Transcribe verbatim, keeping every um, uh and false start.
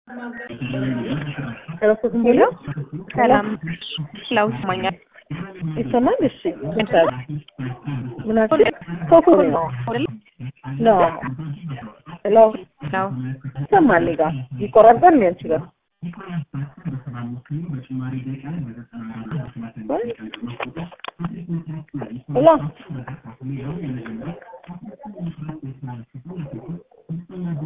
Hello, Hello? ሰላም ለው ይሰማኛል ይሰማል? እሺ ምን አለ ፎቶ ነው ነው ሄሎ ነው ይሰማል ጋ ይቆራርጣል ነው እንጂ ጋር ሄሎ